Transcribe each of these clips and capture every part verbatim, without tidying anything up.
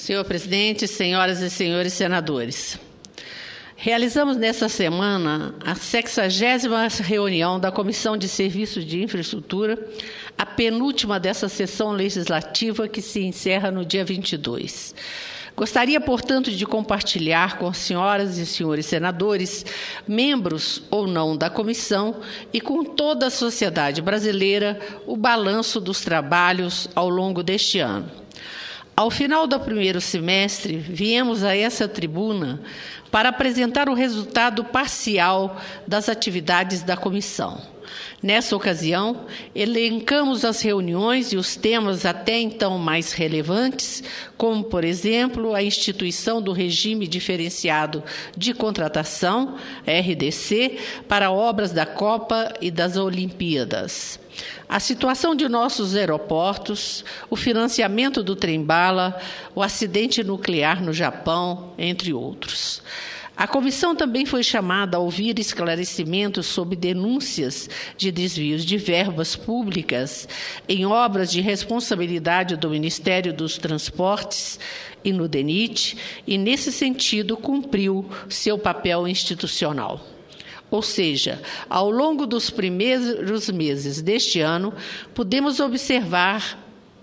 Senhor presidente, senhoras e senhores senadores, realizamos nesta semana a sexagésima reunião da Comissão de Serviços de Infraestrutura, a penúltima dessa sessão legislativa que se encerra no dia vinte e dois. Gostaria, portanto, de compartilhar com as senhoras e senhores senadores, membros ou não da comissão, e com toda a sociedade brasileira, o balanço dos trabalhos ao longo deste ano. Ao final do primeiro semestre, viemos a essa tribuna para apresentar o resultado parcial das atividades da comissão. Nessa ocasião, elencamos as reuniões e os temas até então mais relevantes, como, por exemplo, a instituição do regime diferenciado de contratação, R D C, para obras da Copa e das Olimpíadas, a situação de nossos aeroportos, o financiamento do trem-bala, o acidente nuclear no Japão, entre outros. A comissão também foi chamada a ouvir esclarecimentos sobre denúncias de desvios de verbas públicas em obras de responsabilidade do Ministério dos Transportes e no DENIT, e, nesse sentido, cumpriu seu papel institucional. Ou seja, ao longo dos primeiros meses deste ano, pudemos observar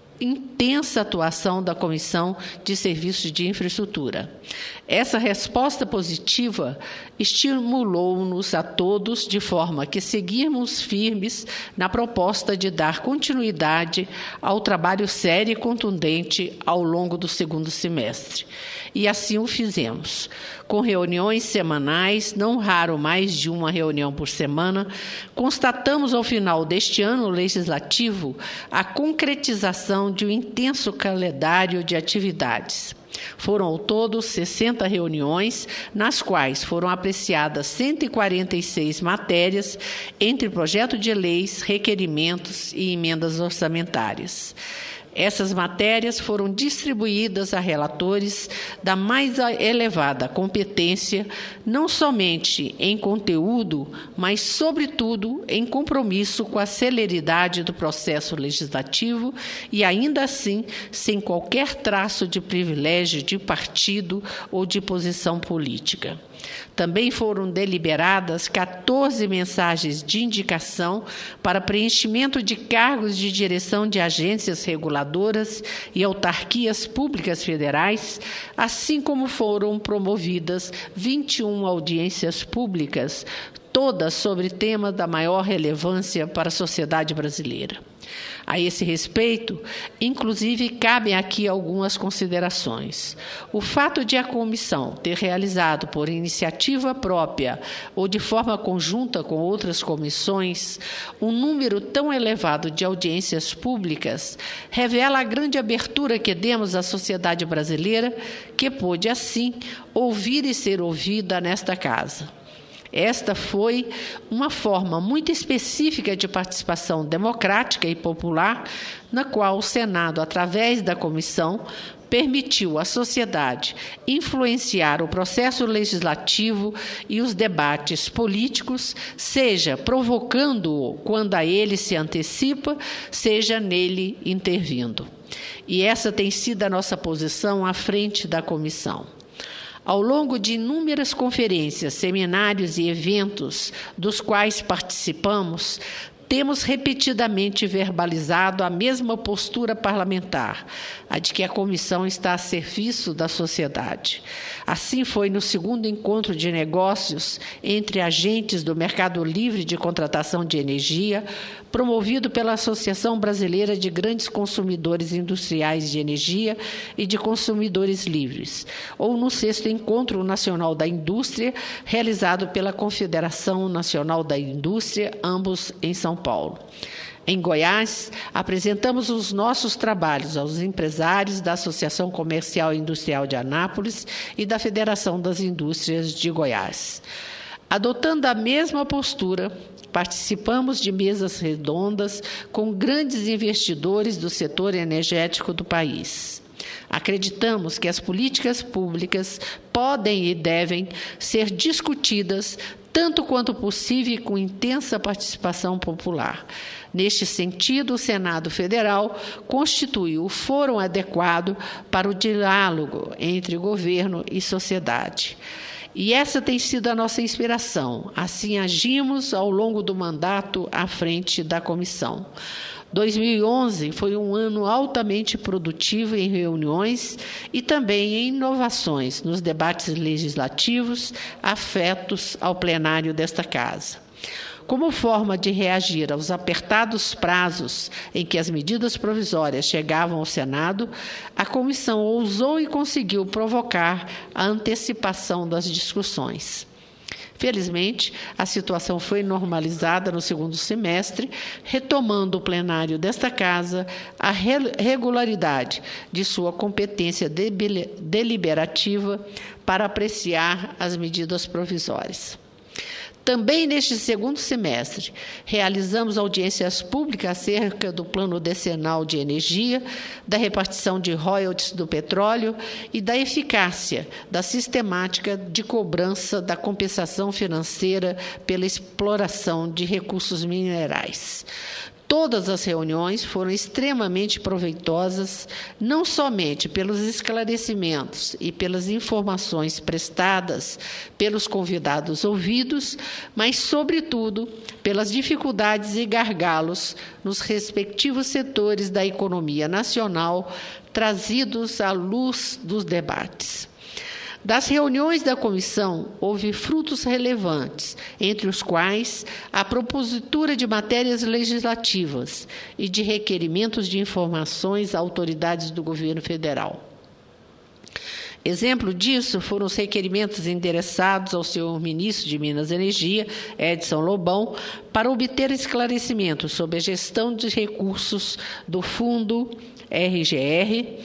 intensa atuação da Comissão de Serviços de Infraestrutura. Essa resposta positiva estimulou-nos a todos de forma que seguimos firmes na proposta de dar continuidade ao trabalho sério e contundente ao longo do segundo semestre. E assim o fizemos, com reuniões semanais, não raro mais de uma reunião por semana. Constatamos ao final deste ano legislativo a concretização de um intenso calendário de atividades. Foram ao todo sessenta reuniões, nas quais foram apreciadas cento e quarenta e seis matérias, entre projeto de leis, requerimentos e emendas orçamentárias. Essas matérias foram distribuídas a relatores da mais elevada competência, não somente em conteúdo, mas, sobretudo, em compromisso com a celeridade do processo legislativo e, ainda assim, sem qualquer traço de privilégio de partido ou de posição política. Também foram deliberadas quatorze mensagens de indicação para preenchimento de cargos de direção de agências reguladoras e autarquias públicas federais, assim como foram promovidas vinte e uma audiências públicas, todas sobre temas da maior relevância para a sociedade brasileira. A esse respeito, inclusive, cabem aqui algumas considerações. O fato de a comissão ter realizado por iniciativa própria ou de forma conjunta com outras comissões um número tão elevado de audiências públicas revela a grande abertura que demos à sociedade brasileira, que pôde, assim, ouvir e ser ouvida nesta casa. Esta foi uma forma muito específica de participação democrática e popular, na qual o Senado, através da comissão, permitiu à sociedade influenciar o processo legislativo e os debates políticos, seja provocando-o quando a ele se antecipa, seja nele intervindo. E essa tem sido a nossa posição à frente da comissão. Ao longo de inúmeras conferências, seminários e eventos dos quais participamos, temos repetidamente verbalizado a mesma postura parlamentar, a de que a comissão está a serviço da sociedade. Assim foi no segundo encontro de negócios entre agentes do mercado livre de contratação de energia, promovido pela Associação Brasileira de Grandes Consumidores Industriais de Energia e de Consumidores Livres, ou no sexto Encontro Nacional da Indústria, realizado pela Confederação Nacional da Indústria, ambos em São Paulo. Em Goiás, apresentamos os nossos trabalhos aos empresários da Associação Comercial e Industrial de Anápolis e da Federação das Indústrias de Goiás. Adotando a mesma postura, participamos de mesas redondas com grandes investidores do setor energético do país. Acreditamos que as políticas públicas podem e devem ser discutidas tanto quanto possível com intensa participação popular. Neste sentido, o Senado Federal constituiu o fórum adequado para o diálogo entre governo e sociedade. E essa tem sido a nossa inspiração. Assim agimos ao longo do mandato à frente da comissão. dois mil e onze foi um ano altamente produtivo em reuniões e também em inovações nos debates legislativos afetos ao plenário desta Casa. Como forma de reagir aos apertados prazos em que as medidas provisórias chegavam ao Senado, a comissão ousou e conseguiu provocar a antecipação das discussões. Felizmente, a situação foi normalizada no segundo semestre, retomando o plenário desta Casa a regularidade de sua competência deliberativa para apreciar as medidas provisórias. Também neste segundo semestre, realizamos audiências públicas acerca do Plano Decenal de Energia, da repartição de royalties do petróleo e da eficácia da sistemática de cobrança da compensação financeira pela exploração de recursos minerais. Todas as reuniões foram extremamente proveitosas, não somente pelos esclarecimentos e pelas informações prestadas pelos convidados ouvidos, mas, sobretudo, pelas dificuldades e gargalos nos respectivos setores da economia nacional trazidos à luz dos debates. Das reuniões da comissão, houve frutos relevantes, entre os quais a propositura de matérias legislativas e de requerimentos de informações a autoridades do governo federal. Exemplo disso foram os requerimentos endereçados ao senhor ministro de Minas e Energia, Edson Lobão, para obter esclarecimentos sobre a gestão de recursos do Fundo R G R,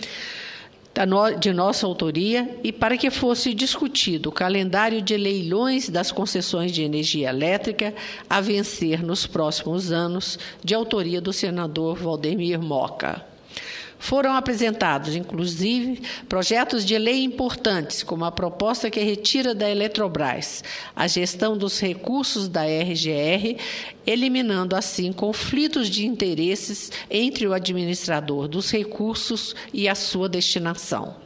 de nossa autoria, e para que fosse discutido o calendário de leilões das concessões de energia elétrica a vencer nos próximos anos, de autoria do senador Valdemir Moca. Foram apresentados, inclusive, projetos de lei importantes, como a proposta que retira da Eletrobras a gestão dos recursos da R G R, eliminando, assim, conflitos de interesses entre o administrador dos recursos e a sua destinação.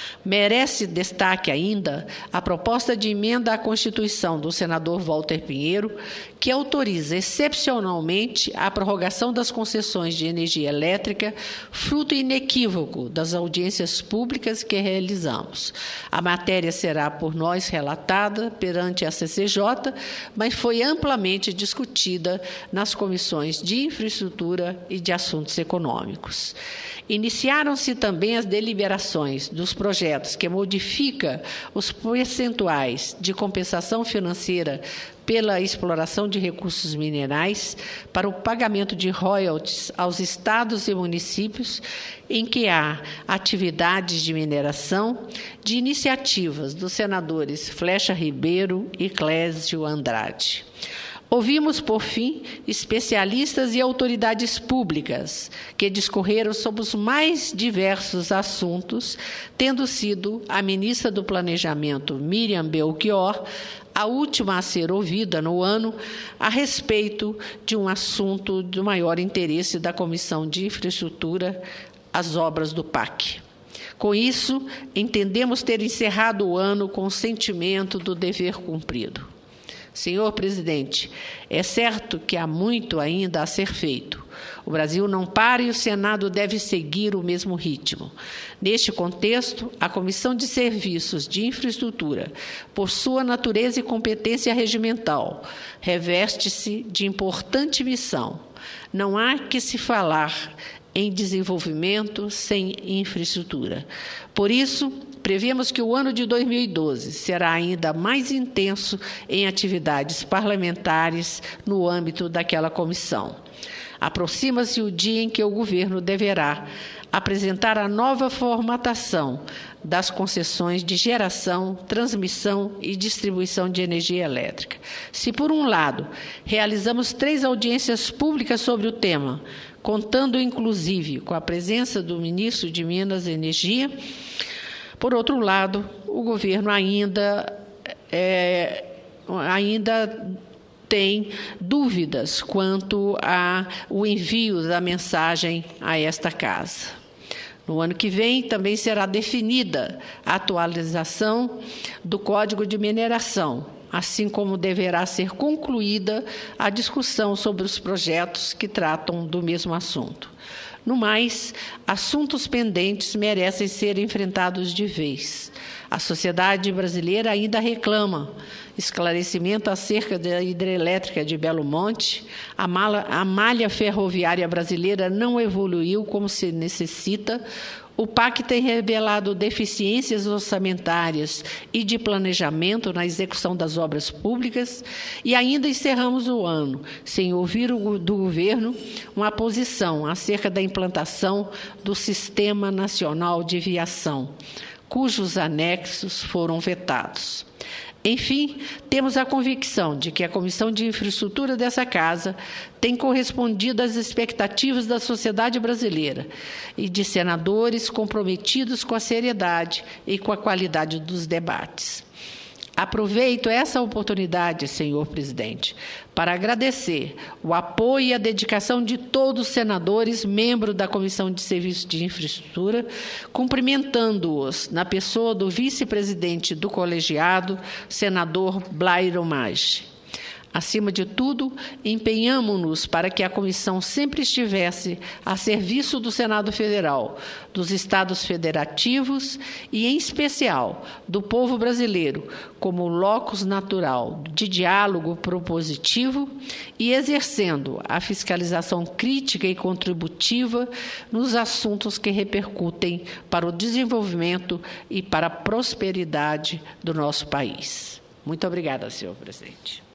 Merece destaque ainda a proposta de emenda à Constituição do senador Walter Pinheiro, que autoriza excepcionalmente a prorrogação das concessões de energia elétrica, fruto inequívoco das audiências públicas que realizamos. A matéria será por nós relatada perante a C C J, mas foi amplamente discutida nas comissões de Infraestrutura e de Assuntos Econômicos. Iniciaram-se também as deliberações dos projetos que modifica os percentuais de compensação financeira pela exploração de recursos minerais para o pagamento de royalties aos estados e municípios em que há atividades de mineração, de iniciativas dos senadores Flecha Ribeiro e Clésio Andrade. Ouvimos, por fim, especialistas e autoridades públicas que discorreram sobre os mais diversos assuntos, tendo sido a ministra do Planejamento, Miriam Belchior, a última a ser ouvida no ano a respeito de um assunto de maior interesse da Comissão de Infraestrutura, as obras do P A C. Com isso, entendemos ter encerrado o ano com o sentimento do dever cumprido. Senhor presidente, é certo que há muito ainda a ser feito. O Brasil não para e o Senado deve seguir o mesmo ritmo. Neste contexto, a Comissão de Serviços de Infraestrutura, por sua natureza e competência regimental, reveste-se de importante missão. Não há que se falar em desenvolvimento sem infraestrutura. Por isso, prevemos que o ano de dois mil e doze será ainda mais intenso em atividades parlamentares no âmbito daquela comissão. Aproxima-se o dia em que o governo deverá apresentar a nova formatação das concessões de geração, transmissão e distribuição de energia elétrica. Se, por um lado, realizamos três audiências públicas sobre o tema, contando, inclusive, com a presença do ministro de Minas e Energia, por outro lado, o governo ainda, é, ainda tem dúvidas quanto ao envio da mensagem a esta casa. No ano que vem, também será definida a atualização do Código de Mineração, assim como deverá ser concluída a discussão sobre os projetos que tratam do mesmo assunto. No mais, assuntos pendentes merecem ser enfrentados de vez. A sociedade brasileira ainda reclama esclarecimento acerca da hidrelétrica de Belo Monte. A, mala, a malha ferroviária brasileira não evoluiu como se necessita. O P A C tem revelado deficiências orçamentárias e de planejamento na execução das obras públicas e ainda encerramos o ano sem ouvir do governo uma posição acerca da implantação do Sistema Nacional de Viação, cujos anexos foram vetados. Enfim, temos a convicção de que a Comissão de Infraestrutura dessa Casa tem correspondido às expectativas da sociedade brasileira e de senadores comprometidos com a seriedade e com a qualidade dos debates. Aproveito essa oportunidade, senhor presidente, para agradecer o apoio e a dedicação de todos os senadores, membros da Comissão de Serviços de Infraestrutura, cumprimentando-os na pessoa do vice-presidente do colegiado, senador Blairo Maggi. Acima de tudo, empenhamo-nos para que a comissão sempre estivesse a serviço do Senado Federal, dos Estados Federativos e, em especial, do povo brasileiro, como locus natural de diálogo propositivo e exercendo a fiscalização crítica e contributiva nos assuntos que repercutem para o desenvolvimento e para a prosperidade do nosso país. Muito obrigada, senhor presidente.